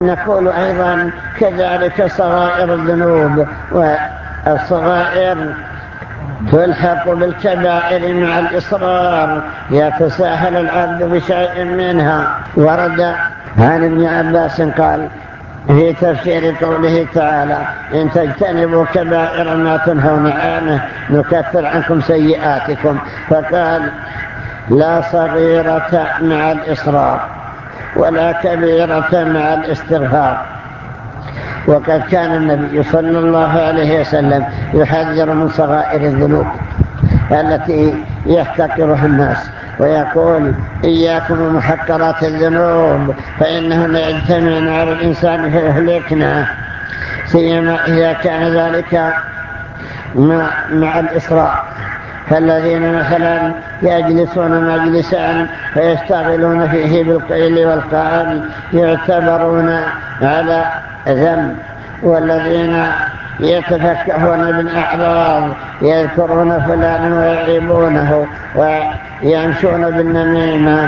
نقول أيضا كذلك صغائر الذنوب، والصغائر تلحق بالكبائر مع الإصرار، يتساهل العبد بشيء منها. ورد عن ابن عباس قال في تفسير قوله تعالى: إن تجتنبوا كبائر ما تنهون عنه نكفر عنكم سيئاتكم، فقال: لا صغيرة مع الإصرار ولا كبيرة مع الاستغفار. وقد كان النبي صلى الله عليه وسلم يحذر من صغائر الذنوب التي يحتقرها الناس، ويقول: إياكم ومحقرات الذنوب فإنهن يجتمعن على الإنسان فيهلكنا، سيما إذا كان ذلك مع الإصرار. فالذين مثلا يجلسون مجلسا فيشتغلون فيه بالقيل والقال يعتبرون على ذنب، والذين يتفكهون بالأعراض يذكرون فلانا ويعيبونه، ويمشون بالنميمة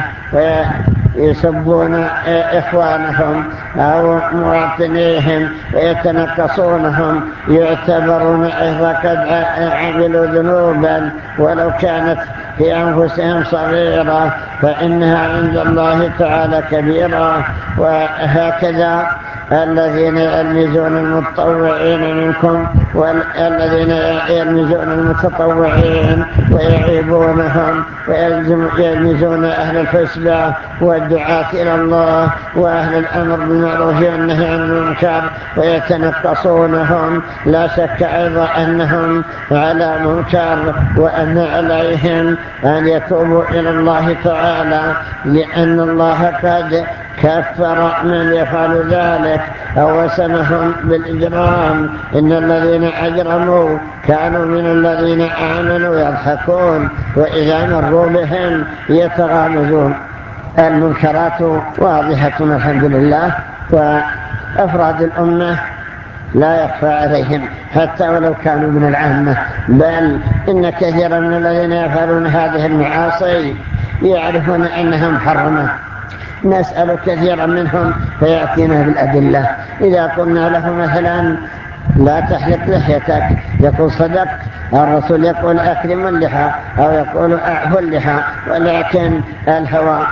ويسبون إخوانهم أو مواطنيهم ويتنقصونهم، يعتبرون أيضا قد عملوا ذنوبا ولو كانت في أنفسهم صغيرة فإنها عند الله تعالى كبيرة. وهكذا الذين يلمزون المتطوعين منكم والذين يلمزون المتطوعين ويعيبونهم ويلمزون أهل الحسبة والدعاة إلى الله وأهل الأمر بالمعروف والنهي عن المنكر ويتنقصونهم، لا شك أيضا أنهم على منكر، وأن عليهم أن يتوبوا إلى الله تعالى، لأن الله قد كفر من يفعل ذلك أو وسمهم بالإجرام. إن الذين أجرموا كانوا من الذين آمنوا يضحكون وإذا مروا بهم يتغامزون. المنكرات واضحة الحمد لله، وأفراد الأمة لا يخفى عليهم حتى ولو كانوا من العامة، بل إن كثيرا من الذين يفعلون هذه المعاصي يعرفون أنها محرمة. نسأل كثيرا منهم فيأتينا بالأدلة. إذا قلنا له مثلا: لا تحلق لحيتك، يقول: صدقت، الرسول يقول: أكرم اللحى، أو يقول: أعفو اللحى، ولكن الهوى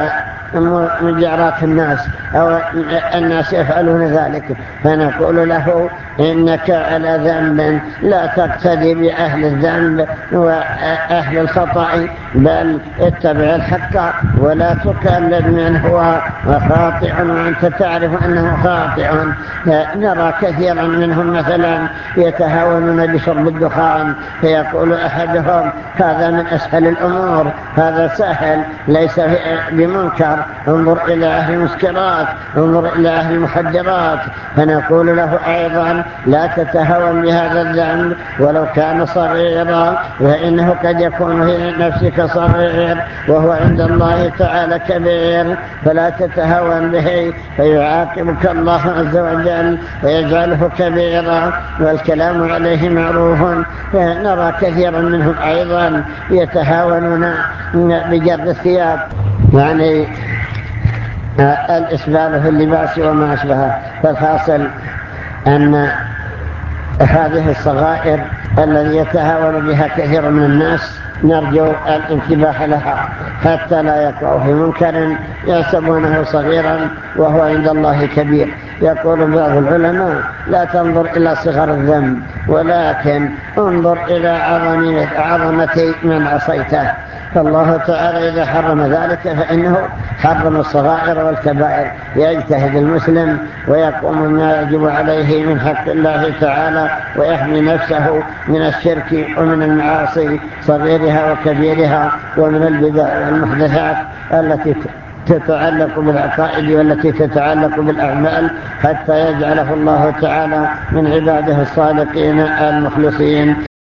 ومجارات الناس أو الناس يفعلون ذلك، فنقول له: إنك على ذنب، لا تقتدي بأهل الذنب وأهل الخطأ، بل اتبع الحق ولا تكلم من هو خاطئ وأنت تعرف أنه خاطئ. نرى كثيرا منهم مثلا يتهاونون بشرب الدخان، فيقول أحدهم: هذا من أسهل الأمور، هذا سهل ليس بمنكر، انظر إلى أهل المسكرات، انظر إلى أهل المحجرات. فنقول له أيضا: لا تتهاون بهذا الذنب ولو كان صغيرا، فإنه قد يكون في نفسك صغير وهو عند الله تعالى كبير، فلا تتهاون به فيعاقبك الله عز وجل ويجعله كبيرا، والكلام عليه معروف. نرى كثيرا منهم أيضا يتهاونون بجر الثياب، يعني الإسبال في اللباس وما أشبهه. فالحاصل أن هذه الصغائر الذي يتهاون بها كثير من الناس نرجو الانتباه لها حتى لا يقعوا في منكر يحسبونه صغيرا وهو عند الله كبير. يقول بعض العلماء: لا تنظر إلى صغر الذنب، ولكن انظر إلى عظمة من عصيته. فالله تعالى إذا حرم ذلك فإنه حرم الصغائر والكبائر. يجتهد المسلم ويقوم ما يجب عليه من حق الله تعالى، ويحمي نفسه من الشرك ومن المعاصي صغيرها وكبيرها، ومن البدع والمحدثات التي تتعلق بالعقائد والتي تتعلق بالأعمال، حتى يجعله الله تعالى من عباده الصادقين المخلصين.